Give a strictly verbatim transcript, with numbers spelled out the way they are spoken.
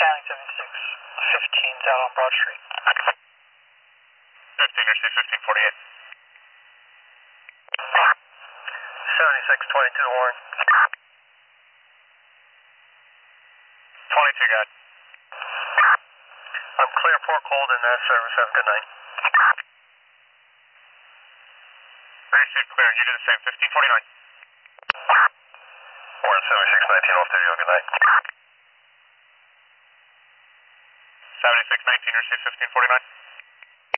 County seventy-six fifteen's out on Broad Street. fifteen, receive fifteen forty-eight. seventy-six twenty-two Warren. twenty-two, got it. I'm clear for cold in that service. Have a good night. Receive clear. You do the same. fifteen forty-nine. Warren seventy-six nineteen off duty. Have a good night. seventy-six nineteen, receive fifteen forty-nine.